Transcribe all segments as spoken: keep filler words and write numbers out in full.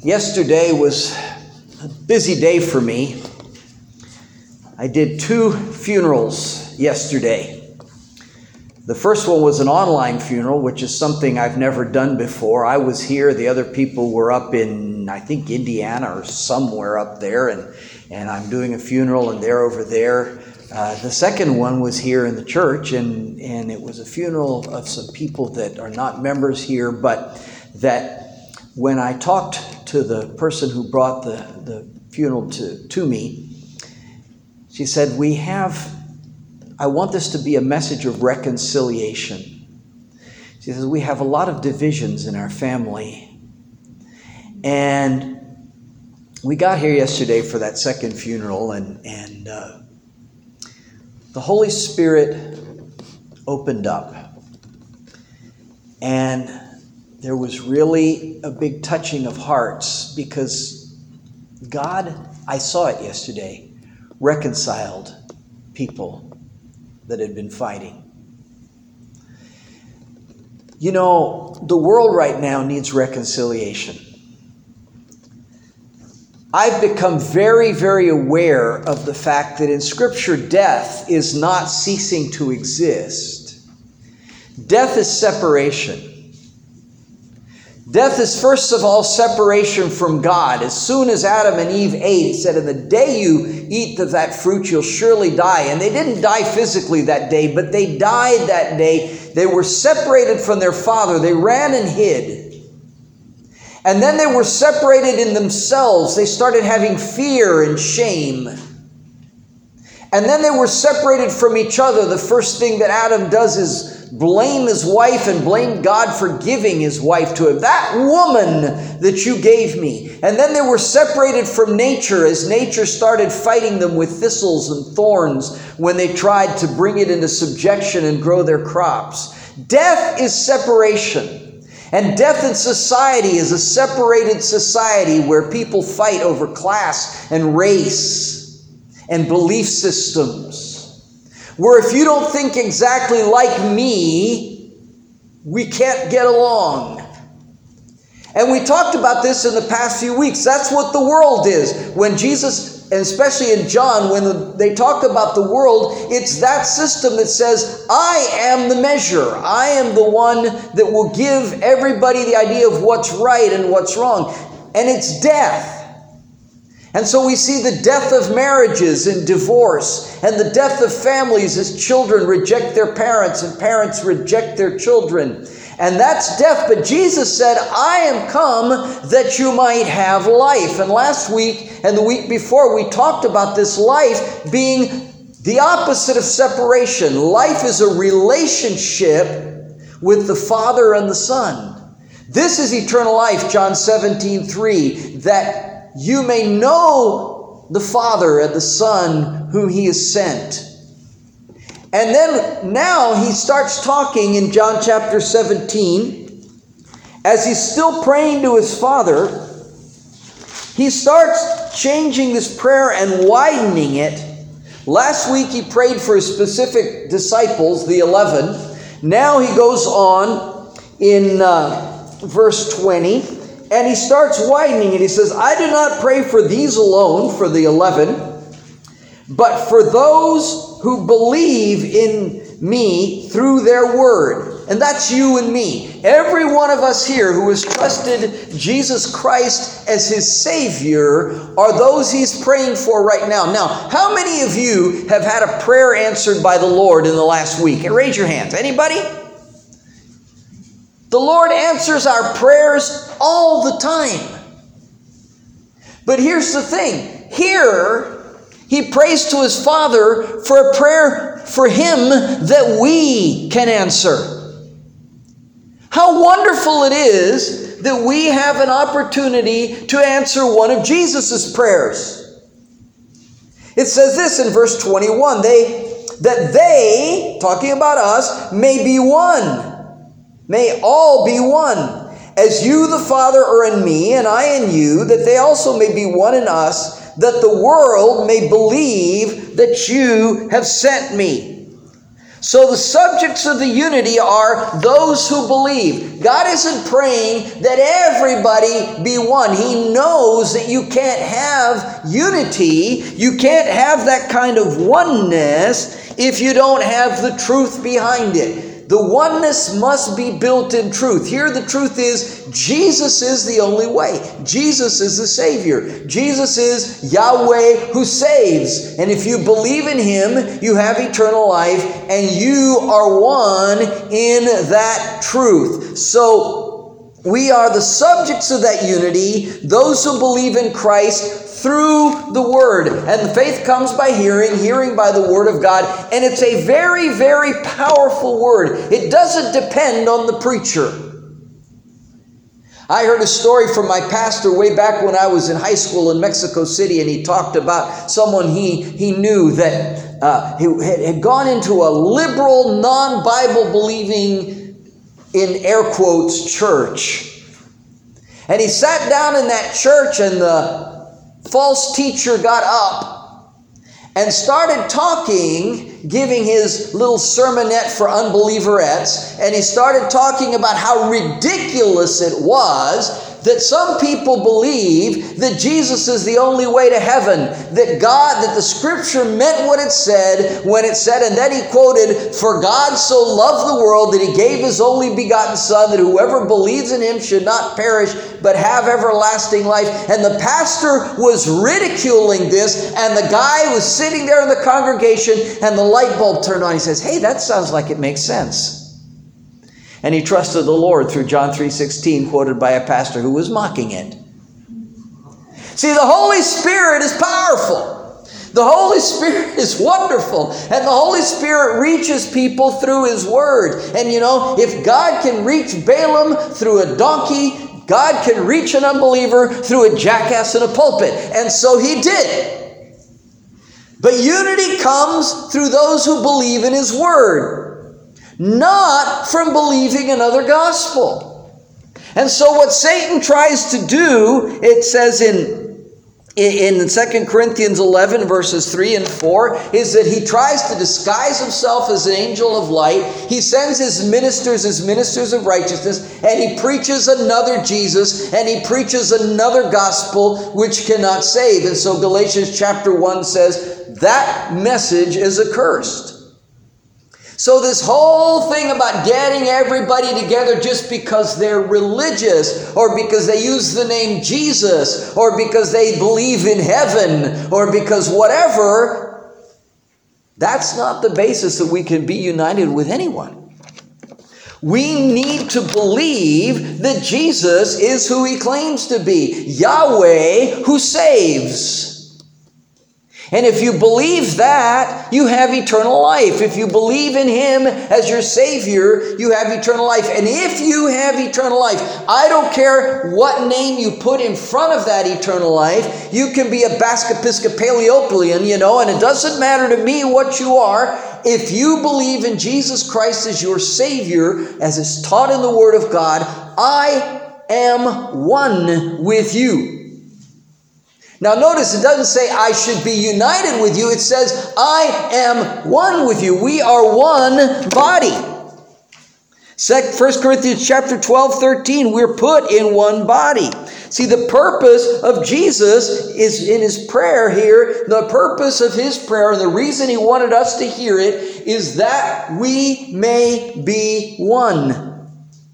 Yesterday was a busy day for me. I did two funerals yesterday. The first one was an online funeral, which is something I've never done before. I was here. The other people were up in, I think, Indiana or somewhere up there, and, and I'm doing a funeral, and they're over there. Uh, the second one was here in the church, and, and it was a funeral of some people that are not members here, but that when I talked to the person who brought the, the funeral to, to me, she said, we have, I want this to be a message of reconciliation. She says, we have a lot of divisions in our family. And we got here yesterday for that second funeral, and, and uh, the Holy Spirit opened up. And there was really a big touching of hearts because God, I saw it yesterday, reconciled people that had been fighting. You know, the world right now needs reconciliation. I've become very, very aware of the fact that in Scripture, death is not ceasing to exist. Death is separation. Death is first of all separation from God. As soon as Adam and Eve ate, he said, in the day you eat of that fruit, you'll surely die. And they didn't die physically that day, but they died that day. They were separated from their father. They ran and hid. And then they were separated in themselves. They started having fear and shame. And then they were separated from each other. The first thing that Adam does is blame his wife and blame God for giving his wife to him. That woman that you gave me. And then they were separated from nature as nature started fighting them with thistles and thorns when they tried to bring it into subjection and grow their crops. Death is separation. And death in society is a separated society where people fight over class and race and belief systems. Where if you don't think exactly like me, we can't get along. And we talked about this in the past few weeks. That's what the world is. When Jesus, and especially in John, when they talk about the world, it's that system that says, I am the measure. I am the one that will give everybody the idea of what's right and what's wrong. And it's death. And so we see the death of marriages and divorce, and the death of families as children reject their parents and parents reject their children. And that's death. But Jesus said, I am come that you might have life. And last week and the week before, we talked about this life being the opposite of separation. Life is a relationship with the Father and the Son. This is eternal life, John seventeen three, that you may know the Father and the Son whom He has sent. And then now he starts talking in John chapter seventeen. As he's still praying to his Father, he starts changing this prayer and widening it. Last week he prayed for his specific disciples, the eleven. Now he goes on in uh, verse twenty. And he starts widening it. He says, I do not pray for these alone, for the eleven, but for those who believe in me through their word. And that's you and me. Every one of us here who has trusted Jesus Christ as his Savior are those he's praying for right now. Now, how many of you have had a prayer answered by the Lord in the last week? And raise your hands. Anybody? The Lord answers our prayers all the time. But here's the thing. Here, he prays to his Father for a prayer for him that we can answer. How wonderful it is that we have an opportunity to answer one of Jesus' prayers. It says this in verse twenty-one, they, that they, talking about us, may be one. May all be one, as you, the Father, are in me, and I in you, that they also may be one in us, that the world may believe that you have sent me. So the subjects of the unity are those who believe. God isn't praying that everybody be one. He knows that you can't have unity, you can't have that kind of oneness if you don't have the truth behind it. The oneness must be built in truth. Here the truth is, Jesus is the only way. Jesus is the Savior. Jesus is Yahweh who saves. And if you believe in Him, you have eternal life, and you are one in that truth. So we are the subjects of that unity, those who believe in Christ through the Word. And faith comes by hearing, hearing by the Word of God. And it's a very, very powerful Word. It doesn't depend on the preacher. I heard a story from my pastor way back when I was in high school in Mexico City, and he talked about someone he, he knew that uh, he had, had gone into a liberal, non-Bible believing, in air quotes, church. And he sat down in that church, and the false teacher got up and started talking, giving his little sermonette for unbelieverettes, and he started talking about how ridiculous it was that some people believe that Jesus is the only way to heaven, that God, that the Scripture meant what it said when it said, and then he quoted, "For God so loved the world that He gave His only begotten Son, that whoever believes in Him should not perish, but have everlasting life." And the pastor was ridiculing this, and the guy was sitting there in the congregation, and the light bulb turned on. He says, "Hey, that sounds like it makes sense." And he trusted the Lord through John three sixteen, quoted by a pastor who was mocking it. See, the Holy Spirit is powerful. The Holy Spirit is wonderful. And the Holy Spirit reaches people through His Word. And you know, if God can reach Balaam through a donkey, God can reach an unbeliever through a jackass in a pulpit. And so He did. But unity comes through those who believe in His Word, not from believing another gospel. And so what Satan tries to do, it says in in Second Corinthians eleven, verses three and four, is that he tries to disguise himself as an angel of light. He sends his ministers as ministers of righteousness, and he preaches another Jesus, and he preaches another gospel which cannot save. And so Galatians chapter one says that message is accursed. So this whole thing about getting everybody together just because they're religious, or because they use the name Jesus, or because they believe in heaven, or because whatever, that's not the basis that we can be united with anyone. We need to believe that Jesus is who He claims to be, Yahweh who saves. And if you believe that, you have eternal life. If you believe in Him as your Savior, you have eternal life. And if you have eternal life, I don't care what name you put in front of that eternal life. You can be a Basque-Episcopalian, you know, and it doesn't matter to me what you are. If you believe in Jesus Christ as your Savior, as is taught in the Word of God, I am one with you. Now notice it doesn't say I should be united with you. It says I am one with you. We are one body. First Corinthians chapter twelve, thirteen, we're put in one body. See, the purpose of Jesus is in His prayer here. The purpose of His prayer, and the reason He wanted us to hear it, is that we may be one.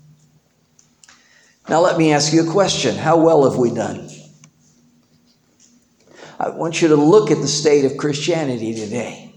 Now let me ask you a question. How well have we done? I want you to look at the state of Christianity today.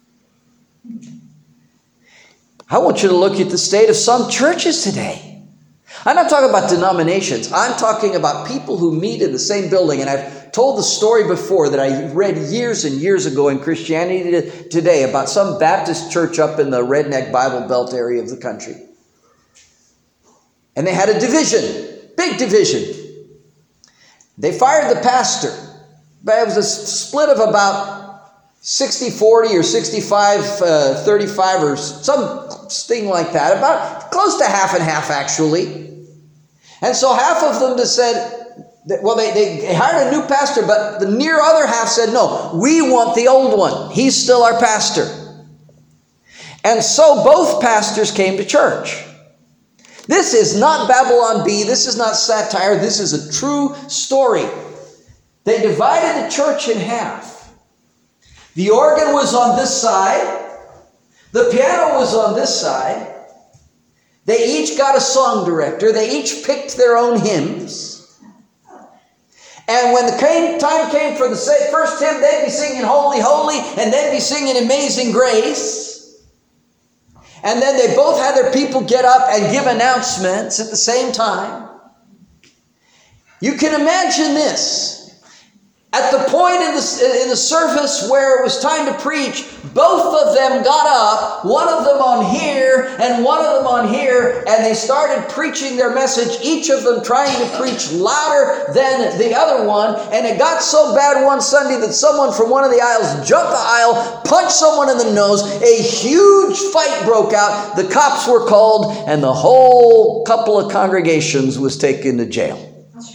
I want you to look at the state of some churches today. I'm not talking about denominations. I'm talking about people who meet in the same building. And I've told the story before that I read years and years ago in Christianity Today about some Baptist church up in the redneck Bible Belt area of the country. And they had a division, big division. They fired the pastor. But it was a split of about sixty forty or sixty-five thirty-five or something like that. About close to half and half, actually. And so half of them just said, well, they, they hired a new pastor, but the near other half said, no, we want the old one. He's still our pastor. And so both pastors came to church. This is not Babylon B. This is not satire. This is a true story. They divided the church in half. The organ was on this side. The piano was on this side. They each got a song director. They each picked their own hymns. And when the came, time came for the first hymn, they'd be singing Holy, Holy, and they'd be singing Amazing Grace. And then they both had their people get up and give announcements at the same time. You can imagine this. At the point in the, in the service where it was time to preach, both of them got up, one of them on here and one of them on here, and they started preaching their message, each of them trying to preach louder than the other one. And it got so bad one Sunday that someone from one of the aisles jumped the aisle, punched someone in the nose. A huge fight broke out. The cops were called, and the whole couple of congregations was taken to jail.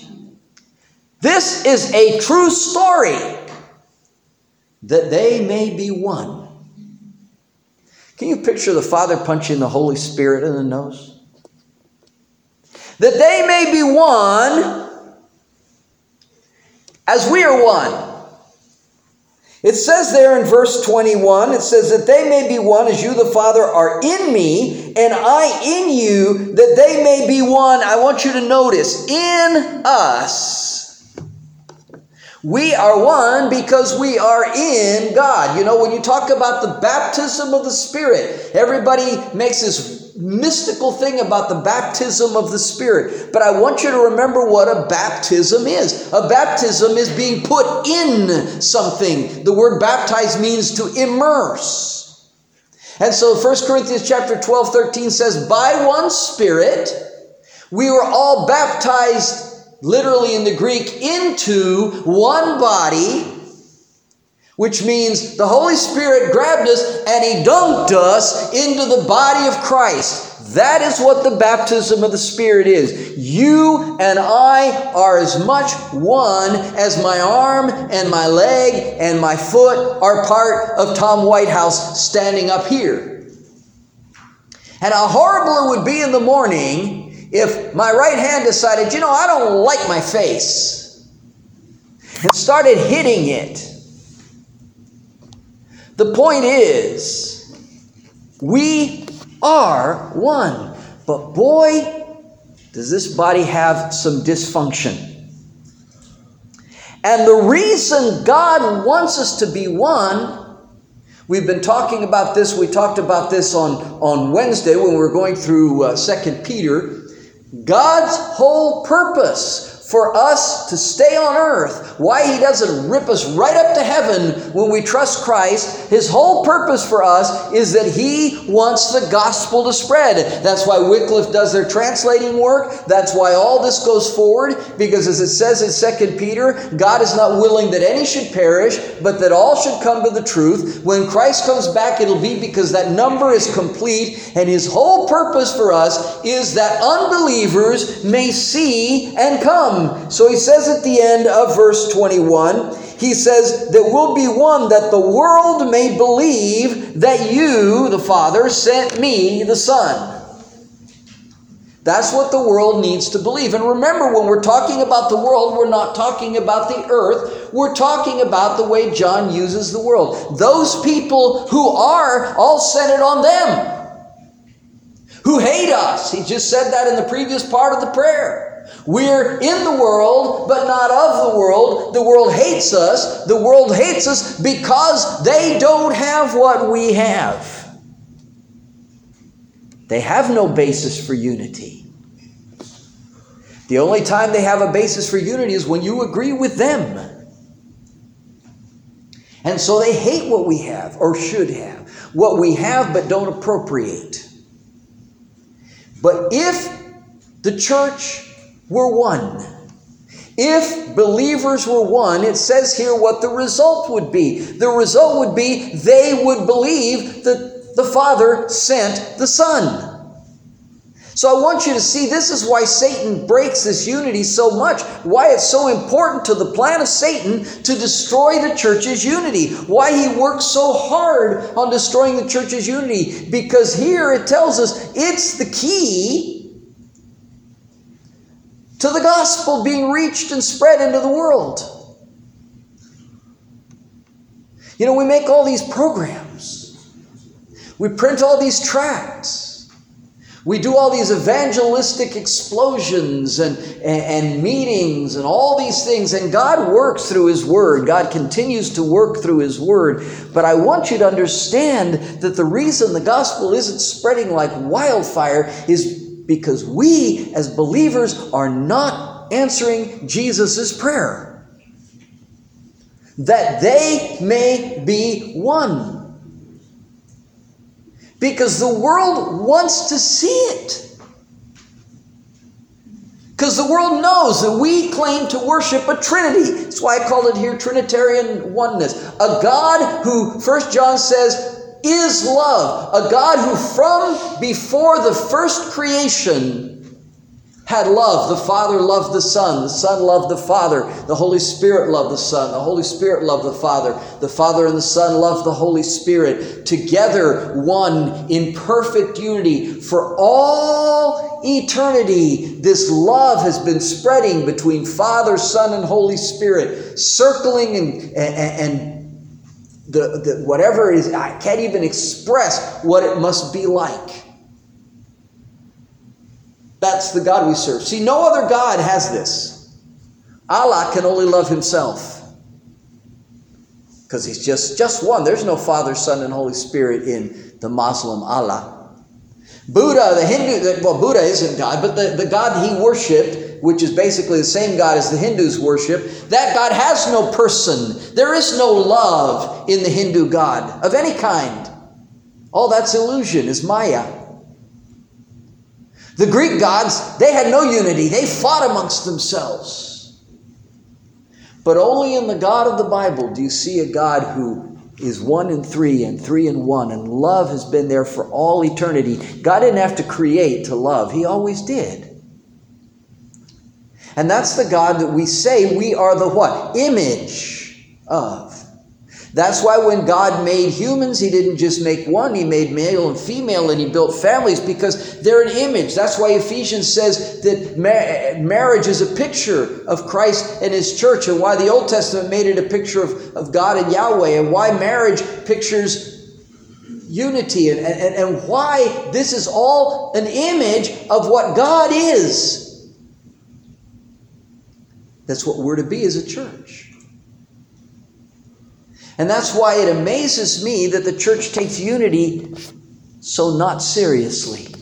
This is a true story, that they may be one. Can you picture the Father punching the Holy Spirit in the nose? That they may be one as we are one. It says there in verse twenty-one, it says that they may be one as you, the Father, are in me, and I in you, that they may be one. I want you to notice, in us. We are one because we are in God. You know, when you talk about the baptism of the Spirit, everybody makes this mystical thing about the baptism of the Spirit. But I want you to remember what a baptism is. A baptism is being put in something. The word baptize means to immerse. And so First Corinthians chapter twelve, thirteen says, by one Spirit, we were all baptized, literally in the Greek, into one body, which means the Holy Spirit grabbed us and He dunked us into the body of Christ. That is what the baptism of the Spirit is. You and I are as much one as my arm and my leg and my foot are part of Tom Whitehouse standing up here. And how horrible it would be in the morning if my right hand decided, you know, I don't like my face, and started hitting it. The point is, we are one. But boy, does this body have some dysfunction. And the reason God wants us to be one, we've been talking about this, we talked about this on, on Wednesday when we were going through uh, Second Peter. God's whole purpose for us to stay on earth, why He doesn't rip us right up to heaven when we trust Christ, His whole purpose for us is that He wants the gospel to spread. That's why Wycliffe does their translating work. That's why all this goes forward, because as it says in Second Peter, God is not willing that any should perish, but that all should come to the truth. When Christ comes back, it'll be because that number is complete, and His whole purpose for us is that unbelievers may see and come. So He says at the end of verse twenty-one, He says that we'll be one, that the world may believe that you, the Father, sent me, the Son. That's what the world needs to believe. And remember, when we're talking about the world, we're not talking about the earth. We're talking about the way John uses the world. Those people who are all centered on them, who hate us. He just said that in the previous part of the prayer. We're in the world, but not of the world. The world hates us. The world hates us because they don't have what we have. They have no basis for unity. The only time they have a basis for unity is when you agree with them. And so they hate what we have, or should have. What we have, but don't appropriate. But if the church were one, if believers were one, it says here what the result would be. The result would be they would believe that the Father sent the Son. So I want you to see this is why Satan breaks this unity so much, why it's so important to the plan of Satan to destroy the church's unity, why he works so hard on destroying the church's unity, because here it tells us it's the key to the gospel being reached and spread into the world. You know, we make all these programs. We print all these tracts. We do all these evangelistic explosions and, and, and meetings and all these things. And God works through His Word. God continues to work through His Word. But I want you to understand that the reason the gospel isn't spreading like wildfire is because we as believers are not answering Jesus' prayer. That they may be one. Because the world wants to see it. Because the world knows that we claim to worship a Trinity. That's why I call it here Trinitarian oneness. A God who, First John says, is love. A God who from before the first creation had love. The Father loved the Son. The Son loved the Father. The Holy Spirit loved the Son. The Holy Spirit loved the Father. The Father and the Son loved the Holy Spirit. Together, one in perfect unity for all eternity. This love has been spreading between Father, Son, and Holy Spirit, circling and, and, and the, the, whatever it is. I can't even express what it must be like. That's the God we serve. See, no other God has this. Allah can only love Himself. Because He's just, just one. There's no Father, Son, and Holy Spirit in the Muslim Allah. Buddha, the Hindu, well, Buddha isn't God, but the, the God he worshipped, which is basically the same God as the Hindus worship, that God has no person. There is no love in the Hindu God of any kind. All that's illusion, is Maya. The Greek gods, they had no unity. They fought amongst themselves. But only in the God of the Bible do you see a God who is one in three and three in one, and love has been there for all eternity. God didn't have to create to love. He always did. And that's the God that we say we are the what? Image of. That's why when God made humans, He didn't just make one. He made male and female, and He built families because they're an image. That's why Ephesians says that ma- marriage is a picture of Christ and His church, and why the Old Testament made it a picture of, of God and Yahweh, and why marriage pictures unity, and, and, and why this is all an image of what God is. That's what we're to be as a church. And that's why it amazes me that the church takes unity so not seriously.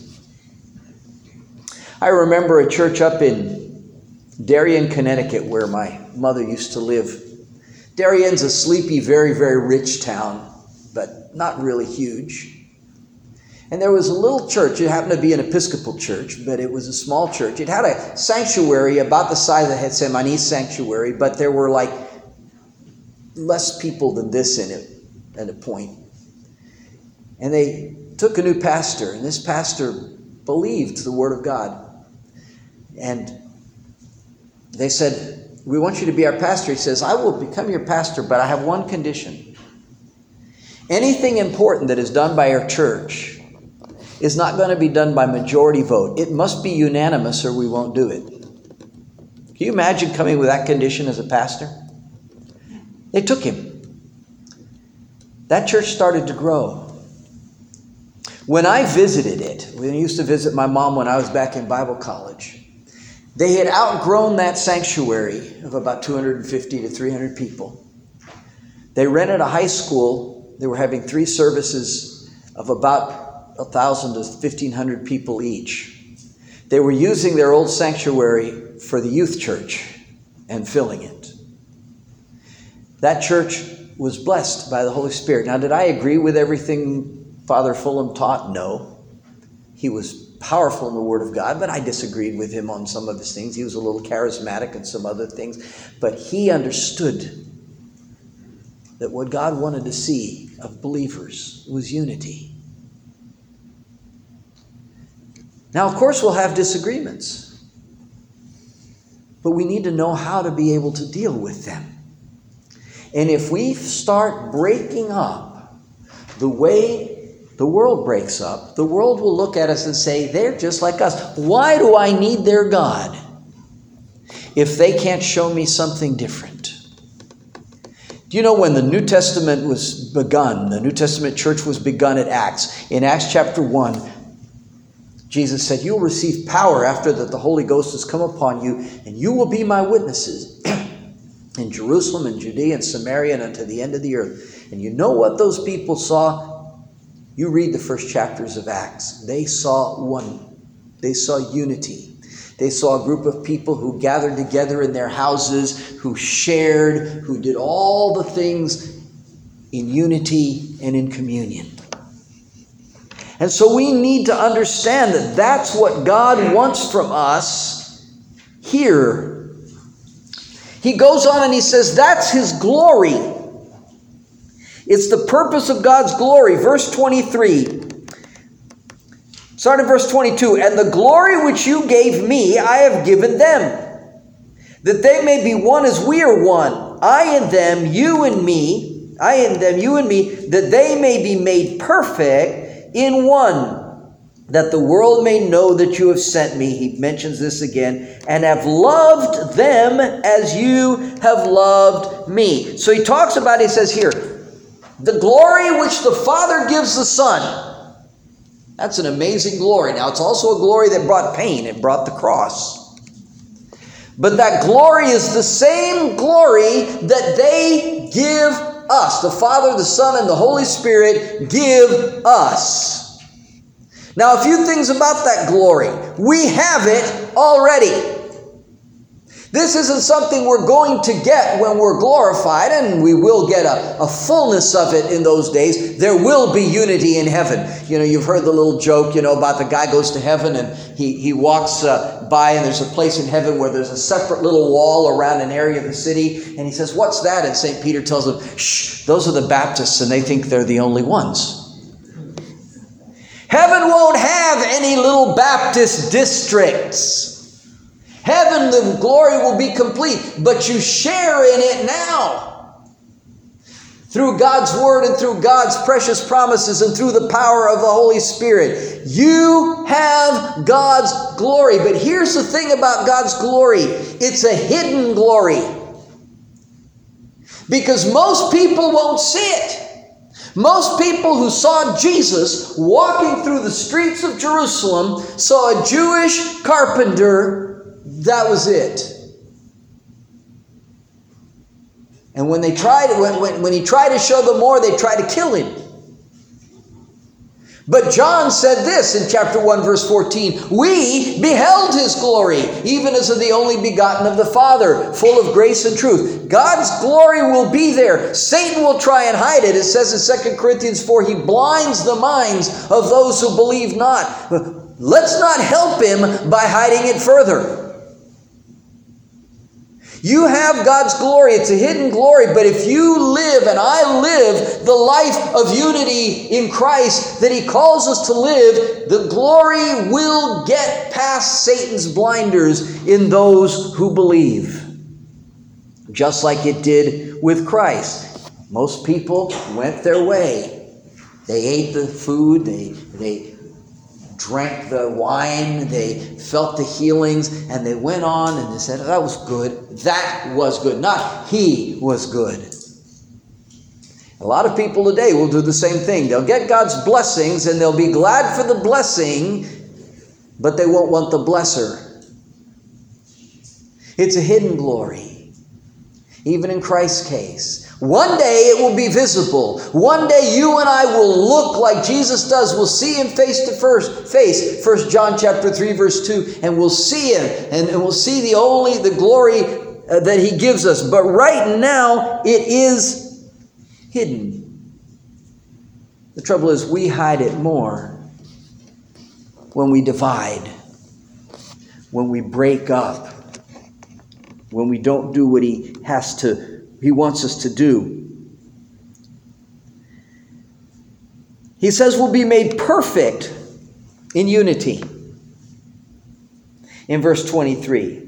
I remember a church up in Darien, Connecticut, where my mother used to live. Darien's a sleepy, very, very rich town, but not really huge. And there was a little church. It happened to be an Episcopal church, but it was a small church. It had a sanctuary about the size of the Getsemani sanctuary, but there were like less people than this in it at a point. And they took a new pastor, and this pastor believed the Word of God. And they said, "We want you to be our pastor." He says, "I will become your pastor, but I have one condition. Anything important that is done by our church is not going to be done by majority vote. It must be unanimous or we won't do it." Can you imagine coming with that condition as a pastor? They took him. That church started to grow. When I visited it, when I used to visit my mom when I was back in Bible college, they had outgrown that sanctuary of about two hundred fifty to three hundred people. They rented a high school. They were having three services of about one thousand to fifteen hundred people each. They were using their old sanctuary for the youth church and filling it. That church was blessed by the Holy Spirit. Now, did I agree with everything Father Fulham taught? No. He was powerful in the Word of God, but I disagreed with him on some of his things. He was a little charismatic and some other things. But he understood that what God wanted to see of believers was unity. Now, of course, we'll have disagreements, but we need to know how to be able to deal with them. And if we start breaking up the way the world breaks up, the world will look at us and say, they're just like us. Why do I need their God if they can't show me something different? Do you know when the New Testament was begun, the New Testament church was begun at Acts, in Acts chapter one, Jesus said, you'll receive power after that the Holy Ghost has come upon you, and you will be my witnesses in Jerusalem and Judea and Samaria and unto the end of the earth. And you know what those people saw? You read the first chapters of Acts. They saw one. They saw unity. They saw a group of people who gathered together in their houses, who shared, who did all the things in unity and in communion. And so we need to understand that that's what God wants from us here. He goes on and he says, that's his glory. It's the purpose of God's glory. Verse twenty-three. Start at verse twenty-two. And the glory which you gave me, I have given them, that they may be one as we are one. I and them, you and me, I and them, you and me, that they may be made perfect in one, that the world may know that you have sent me. He mentions this again, and have loved them as you have loved me. So he talks about, he says here, the glory which the Father gives the Son. That's an amazing glory. Now, it's also a glory that brought pain. It brought the cross. But that glory is the same glory that they give us. The Father, the Son, and the Holy Spirit give us. Now, a few things about that glory. We have it already. This isn't something we're going to get when we're glorified, and we will get a, a fullness of it in those days. There will be unity in heaven. You know, you've heard the little joke, you know, about the guy goes to heaven and he, he walks uh, by and there's a place in heaven where there's a separate little wall around an area of the city. And he says, what's that? And Saint Peter tells him, shh, those are the Baptists and they think they're the only ones. Heaven won't have any little Baptist districts. Heaven, the glory will be complete, but you share in it now. Through God's word and through God's precious promises and through the power of the Holy Spirit. You have God's glory. But here's the thing about God's glory. It's a hidden glory. Because most people won't see it. Most people who saw Jesus walking through the streets of Jerusalem saw a Jewish carpenter. That was it. And when they tried, when, when, when he tried to show them more, they tried to kill him. But John said this in chapter one, verse fourteen, we beheld his glory, even as of the only begotten of the Father, full of grace and truth. God's glory will be there. Satan will try and hide it. It says in Second Corinthians four, he blinds the minds of those who believe not. Let's not help him by hiding it further. You have God's glory. It's a hidden glory. But if you live, and I live, the life of unity in Christ that he calls us to live, the glory will get past Satan's blinders in those who believe. Just like it did with Christ. Most people went their way. They ate the food. They, they drank the wine, they felt the healings, and they went on and they said, that was good. That was good. Not he was good. A lot of people today will do the same thing. They'll get God's blessings and they'll be glad for the blessing, but they won't want the blesser. It's a hidden glory. Even in Christ's case. One day it will be visible. One day you and I will look like Jesus does. We'll see him face to first face. First John chapter three, verse two. And we'll see him. And, and we'll see the only, the glory uh, that he gives us. But right now it is hidden. The trouble is we hide it more when we divide. When we break up. When we don't do what he has to He wants us to do. He says we'll be made perfect in unity. In verse twenty-three,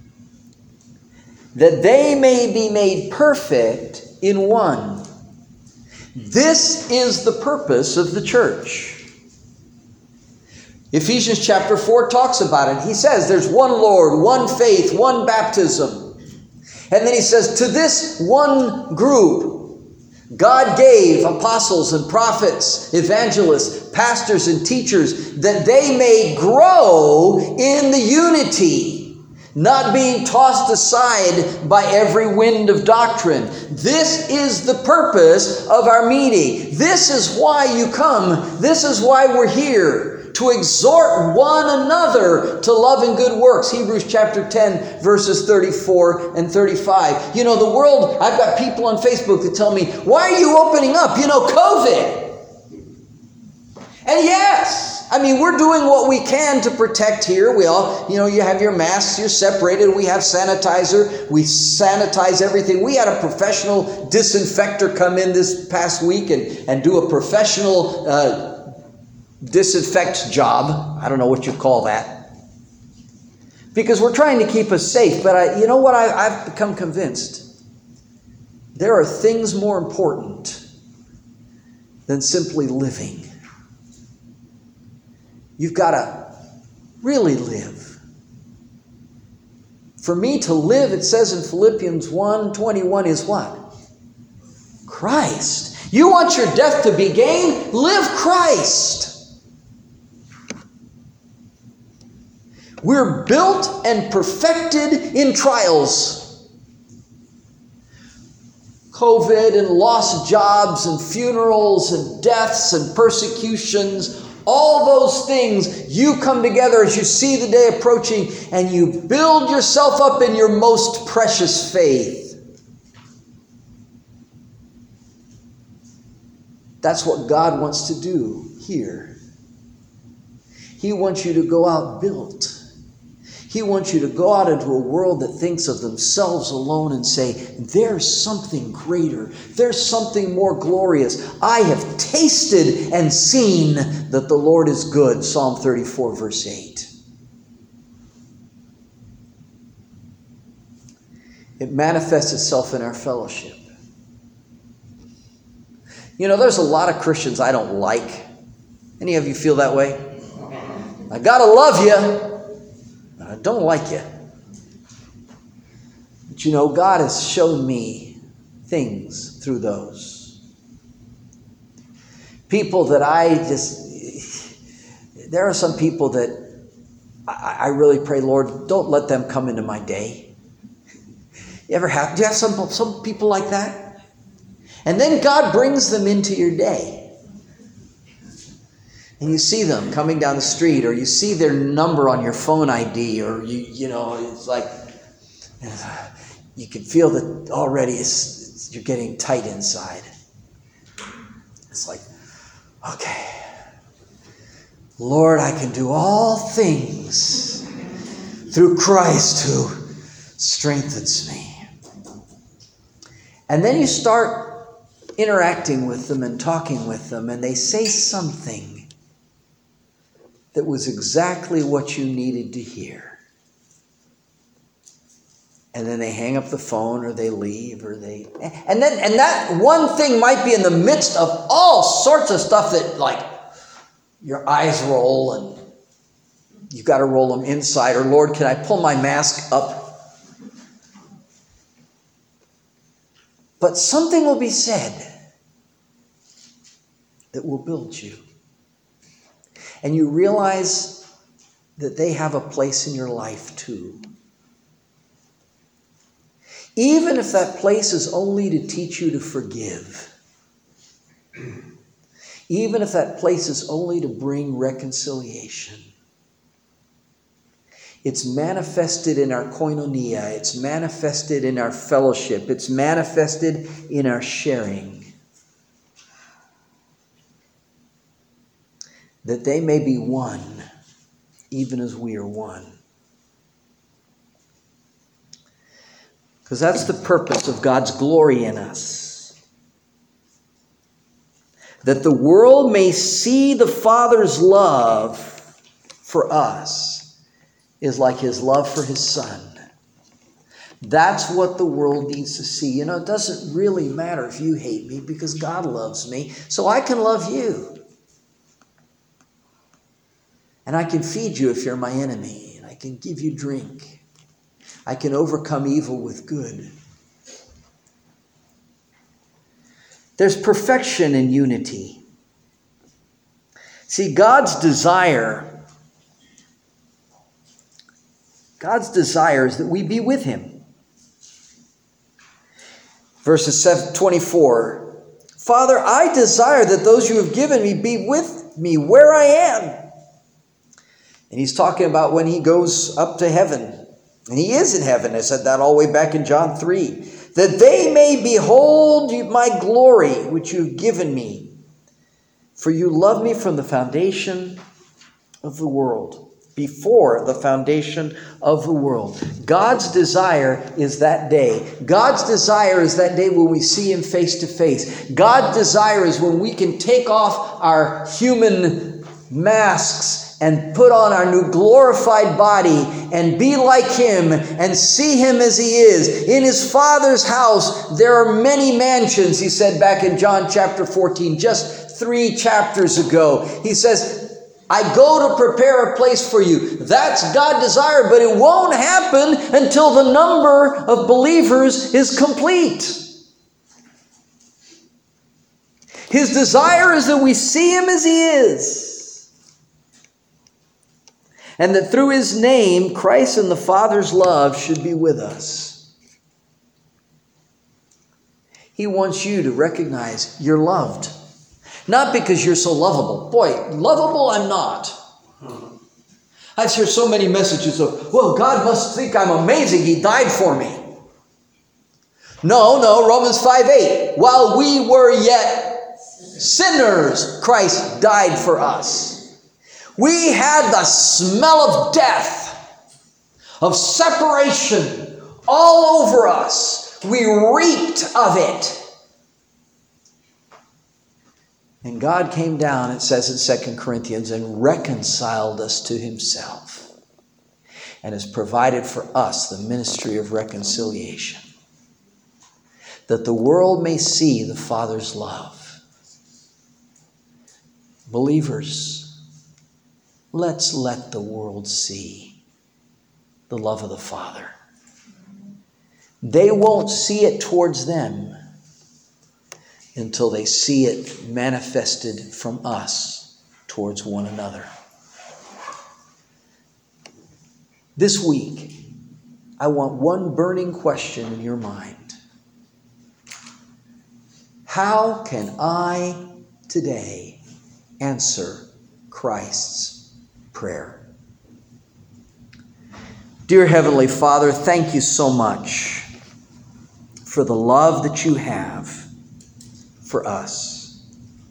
that they may be made perfect in one. This is the purpose of the church. Ephesians chapter four talks about it. He says there's one Lord, one faith, one baptism. And then he says, to this one group, God gave apostles and prophets, evangelists, pastors and teachers, that they may grow in the unity, not being tossed aside by every wind of doctrine. This is the purpose of our meeting. This is why you come. This is why we're here. To exhort one another to love and good works. Hebrews chapter ten, verses thirty-four and thirty-five. You know, the world, I've got people on Facebook that tell me, why are you opening up? You know, COVID. And yes, I mean, we're doing what we can to protect here. We all, you know, you have your masks, you're separated. We have sanitizer. We sanitize everything. We had a professional disinfector come in this past week and, and do a professional uh disinfect job. I don't know what you call that. Because we're trying to keep us safe. But I, you know what? I, I've become convinced. There are things more important than simply living. You've got to really live. For me to live, it says in Philippians one twenty-one, is what? Christ. You want your death to be gain? Live Christ. We're built and perfected in trials. COVID and lost jobs and funerals and deaths and persecutions, all those things, you come together as you see the day approaching and you build yourself up in your most precious faith. That's what God wants to do here. He wants you to go out built. He wants you to go out into a world that thinks of themselves alone and say, there's something greater. There's something more glorious. I have tasted and seen that the Lord is good. Psalm thirty-four, verse eight. It manifests itself in our fellowship. You know, there's a lot of Christians I don't like. Any of you feel that way? I gotta love you. I don't like you. But you know, God has shown me things through those. People that I just, there are some people that I, I really pray, Lord, don't let them come into my day. You ever have, do you have some, some people like that? And then God brings them into your day. And you see them coming down the street, or you see their number on your phone I D, or you you know, it's like you can feel that already it's, it's, you're getting tight inside. It's like, okay, Lord, I can do all things through Christ who strengthens me. And then you start interacting with them and talking with them, and they say something that was exactly what you needed to hear. And then they hang up the phone, or they leave, or they... And then, and that one thing might be in the midst of all sorts of stuff that, like, your eyes roll, and you've got to roll them inside. Or, Lord, can I pull my mask up? But something will be said that will build you. And you realize that they have a place in your life too. Even if that place is only to teach you to forgive. Even if that place is only to bring reconciliation. It's manifested in our koinonia. It's manifested in our fellowship. It's manifested in our sharing. That they may be one, even as we are one. Because that's the purpose of God's glory in us. That the world may see the Father's love for us is like his love for his Son. That's what the world needs to see. You know, it doesn't really matter if you hate me because God loves me, so I can love you. And I can feed you if you're my enemy, and I can give you drink. I can overcome evil with good. There's perfection in unity. See, God's desire, God's desire is that we be with him. Verses twenty-four, Father, I desire that those you have given me be with me where I am. And he's talking about when he goes up to heaven. And he is in heaven. I said that all the way back in John three. That they may behold my glory, which you've given me. For you loved me from the foundation of the world. Before the foundation of the world. God's desire is that day. God's desire is that day when we see him face to face. God's desire is when we can take off our human masks and put on our new glorified body and be like him and see him as he is. In his Father's house there are many mansions, he said back in John chapter fourteen, just three chapters ago. He says, I go to prepare a place for you. That's God's desire, but it won't happen until the number of believers is complete. His desire is that we see him as he is. And that through his name, Christ and the Father's love should be with us. He wants you to recognize you're loved. Not because you're so lovable. Boy, lovable I'm not. I hear so many messages of, well, God must think I'm amazing. He died for me. No, no, Romans five eight. While we were yet sinners, Christ died for us. We had the smell of death, of separation all over us. We reeked of it. And God came down, it says in Second Corinthians, and reconciled us to himself and has provided for us the ministry of reconciliation, that the world may see the Father's love. Believers, let's let the world see the love of the Father. They won't see it towards them until they see it manifested from us towards one another. This week, I want one burning question in your mind. How can I today answer Christ's prayer? Dear Heavenly Father, thank you so much for the love that you have for us.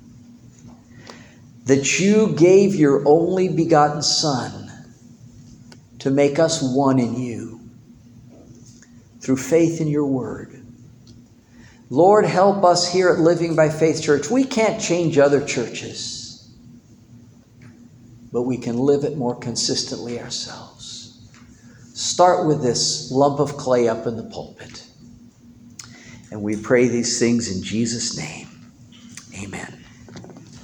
That you gave your only begotten Son to make us one in you through faith in your word. Lord, help us here at Living by Faith Church. We can't change other churches, but we can live it more consistently ourselves. Start with this lump of clay up in the pulpit. And we pray these things in Jesus' name. Amen.